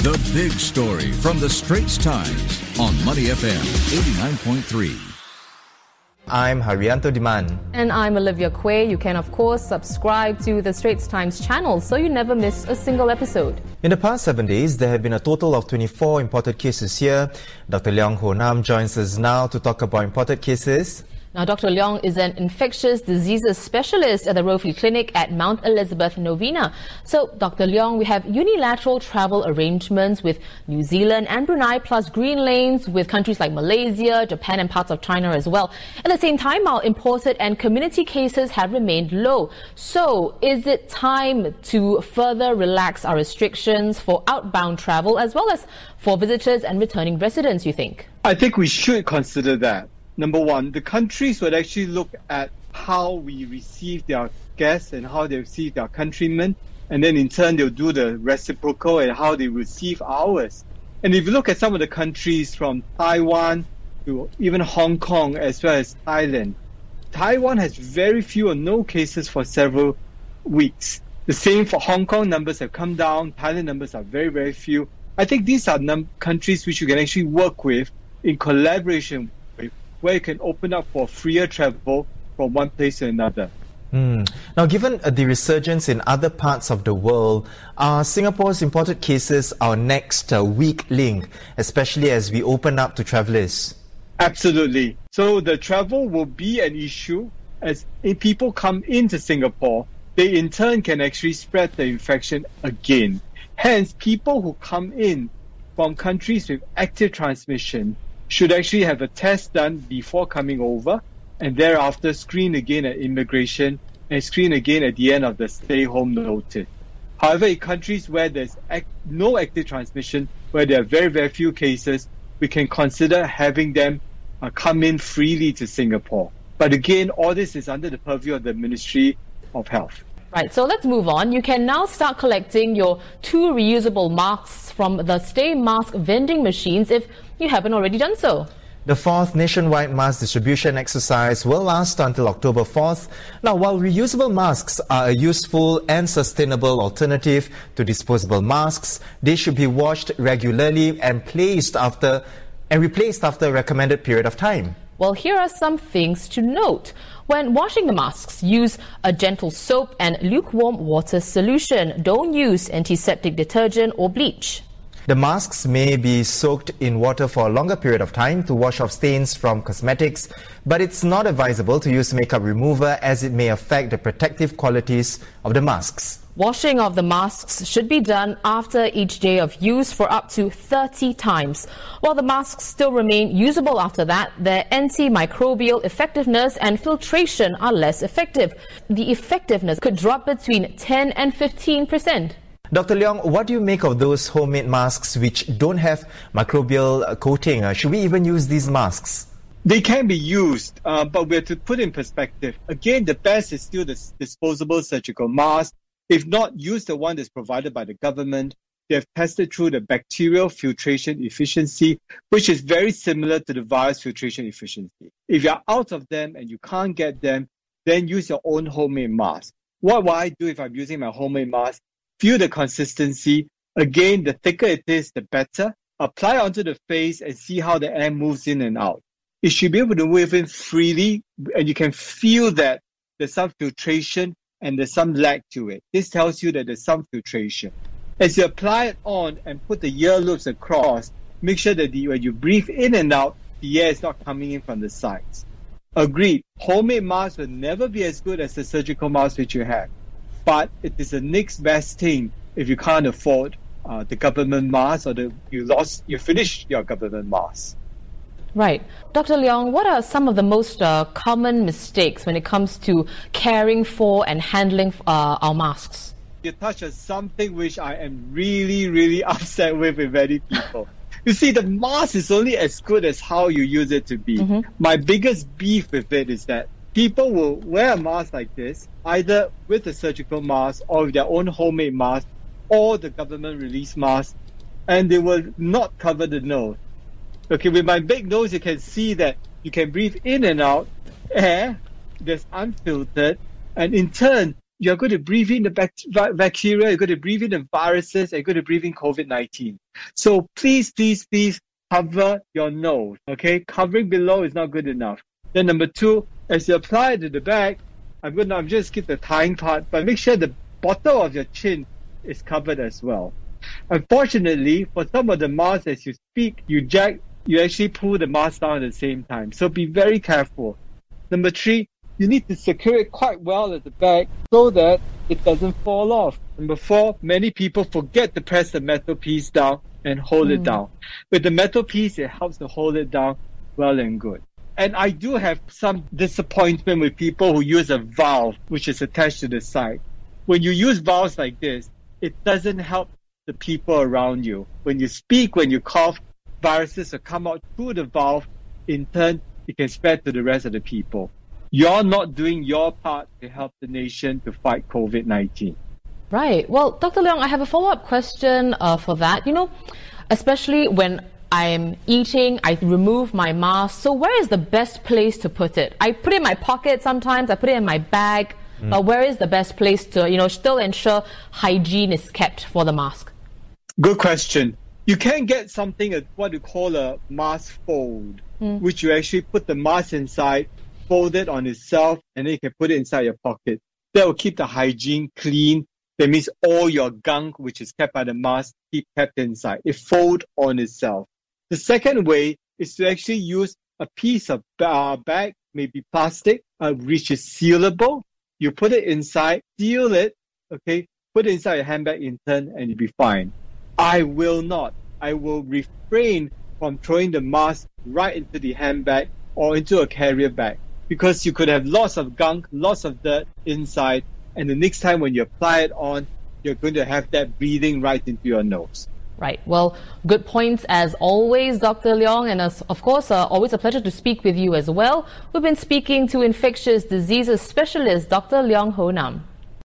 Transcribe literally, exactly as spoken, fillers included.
The big story from the Straits Times on Money F M eighty-nine point three. I'm Haryanto Diman. And I'm Olivia Quay. You can, of course, subscribe to the Straits Times channel so you never miss a single episode. In the past seven days, there have been a total of twenty-four imported cases here. Doctor Leong Ho Nam joins us now to talk about imported cases. Now, Doctor Leong is an infectious diseases specialist at the Roe Free Clinic at Mount Elizabeth Novena. So, Doctor Leong, we have unilateral travel arrangements with New Zealand and Brunei, plus green lanes with countries like Malaysia, Japan and parts of China as well. At the same time, our imported and community cases have remained low. So, is it time to further relax our restrictions for outbound travel as well as for visitors and returning residents, you think? I think we should consider that. Number one, the countries would actually look at how we receive their guests and how they receive their countrymen, and then in turn they'll do the reciprocal and how they receive ours. And if you look at some of the countries from Taiwan to even Hong Kong as well as Thailand, Taiwan has very few or no cases for several weeks. The same for Hong Kong, numbers have come down, Thailand numbers are very, very few. I think these are num- countries which you can actually work with in collaboration with, where you can open up for freer travel from one place to another. Mm. Now, given uh, the resurgence in other parts of the world, are Singapore's imported cases our next uh, weak link, especially as we open up to travellers? Absolutely. So the travel will be an issue as if people come into Singapore, they in turn can actually spread the infection again. Hence, people who come in from countries with active transmission should actually have a test done before coming over and thereafter screen again at immigration and screen again at the end of the stay home notice. However, in countries where there's act- no active transmission, where there are very, very few cases, we can consider having them uh, come in freely to Singapore. But again, all this is under the purview of the Ministry of Health. Right, so let's move on. You can now start collecting your two reusable masks from the Stay Mask vending machines if you haven't already done so. The fourth nationwide mask distribution exercise will last until October fourth. Now, while reusable masks are a useful and sustainable alternative to disposable masks, they should be washed regularly and placed after and replaced after a recommended period of time. Well, here are some things to note. When washing the masks, use a gentle soap and lukewarm water solution. Don't use antiseptic detergent or bleach. The masks may be soaked in water for a longer period of time to wash off stains from cosmetics, but it's not advisable to use makeup remover as it may affect the protective qualities of the masks. Washing of the masks should be done after each day of use for up to thirty times. While the masks still remain usable after that, their antimicrobial effectiveness and filtration are less effective. The effectiveness could drop between ten and fifteen percent. Doctor Leong, what do you make of those homemade masks which don't have microbial coating? Uh, should we even use these masks? They can be used, uh, but we have to put in perspective. Again, the best is still the disposable surgical mask. If not, use the one that's provided by the government. They have tested through the bacterial filtration efficiency, which is very similar to the virus filtration efficiency. If you're out of them and you can't get them, then use your own homemade mask. What will I do if I'm using my homemade mask? Feel the consistency. Again, the thicker it is, the better. Apply onto the face and see how the air moves in and out. It should be able to move in freely, and you can feel that there's some filtration and there's some lag to it. This tells you that there's some filtration. As you apply it on and put the ear loops across, make sure that the, when you breathe in and out, the air is not coming in from the sides. Agreed, homemade masks will never be as good as the surgical mask which you have. But it is the next best thing if you can't afford uh, the government mask or the, you lost, you finished your government mask. Right. Doctor Leong, what are some of the most uh, common mistakes when it comes to caring for and handling uh, our masks? You touch on something which I am really, really upset with with many people. You see, the mask is only as good as how you use it to be. Mm-hmm. My biggest beef with it is that people will wear a mask like this, either with a surgical mask or with their own homemade mask or the government release mask, and they will not cover the nose. Okay, with my big nose, you can see that you can breathe in and out air that's unfiltered, and in turn, you're going to breathe in the bact- bacteria, you're going to breathe in the viruses, and you're going to breathe in COVID nineteen. So please, please, please cover your nose, okay? Covering below is not good enough. Then number two, as you apply it to the back, I'm going to I'm just skip the tying part, but make sure the bottom of your chin is covered as well. Unfortunately, for some of the masks, as you speak, you jack, you actually pull the mask down at the same time. So be very careful. Number three, you need to secure it quite well at the back so that it doesn't fall off. Number four, many people forget to press the metal piece down and hold mm. it down. With the metal piece, it helps to hold it down well and good. And I do have some disappointment with people who use a valve which is attached to the side. When you use valves like this, it doesn't help the people around you. When you speak, when you cough, viruses will come out through the valve. In turn, it can spread to the rest of the people. You're not doing your part to help the nation to fight COVID nineteen. Right. Well, Doctor Leong, I have a follow-up question uh, for that. You know, especially when I'm eating, I remove my mask. So where is the best place to put it? I put it in my pocket sometimes, I put it in my bag. Mm. Uh, where is the best place to, you know, still ensure hygiene is kept for the mask? Good question. You can get something, what you call a mask fold, mm. which you actually put the mask inside, fold it on itself, and then you can put it inside your pocket. That will keep the hygiene clean. That means all your gunk, which is kept by the mask, keep kept inside. It folds on itself. The second way is to actually use a piece of uh, bag, maybe plastic, uh, which is sealable. You put it inside, seal it, okay, put it inside your handbag in turn, and you'll be fine. I will not. I will refrain from throwing the mask right into the handbag or into a carrier bag, because you could have lots of gunk, lots of dirt inside, and the next time when you apply it on, you're going to have that breathing right into your nose. Right. Well, good points as always, Doctor Leong, and as, of course, uh, always a pleasure to speak with you as well. We've been speaking to infectious diseases specialist Doctor Leong Ho Nam.